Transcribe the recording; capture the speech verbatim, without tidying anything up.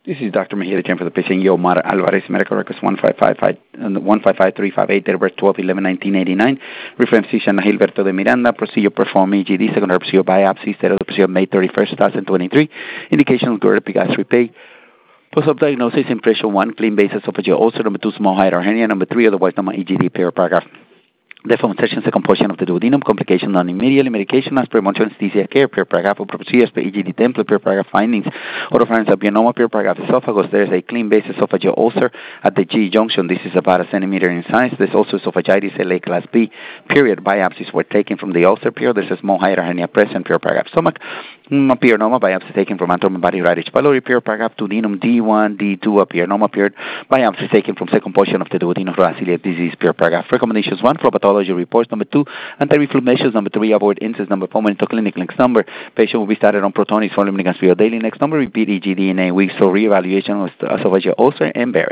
This is Doctor Mejia, the for the patient, Yomar Alvarez, medical records one five five five, one five five three five eight, date of birth twelve eleven nineteen eighty-nine. Reference physician Gilberto de Miranda. Procedure performed E G D, secondary procedure biopsy, state of the procedure May thirty-first, twenty twenty-three. Indication GERD, epigastric pain. Post-op diagnosis, impression one, clean base esophageal ulcer. Number two, small hiatal hernia. Number three, otherwise known as E G D, paragraph. Deformed section, second portion of the duodenum, complication non immediately, medication as per much anesthesia care, per paragraph of procedures, per E G D template, per paragraph findings, oropharynx adenoma, per paragraph esophagus. There is a clean base esophageal ulcer at the G junction. This is about a centimeter in size. There's also esophagitis, L A class B, period. Biopsies were taken from the ulcer, period. There's a small hiatal hernia present, per paragraph stomach. Pyranoma, biopsy taken from abdomen, body, right H. pylori, period. Paragraph duodenum, D one, D two, a pyranoma, period. Biopsy taken from second portion of the duodenum, celiac disease, period. Paragraph. Recommendations one, phlopathology reports. Number two, anti-reflux measures. Number three, avoid incest. Number four, monitor clinic. Next number, patient will be started on Protonix for limiting daily. Next number, repeat E G D in a week. So reevaluation of esophageal ulcer and Barrett.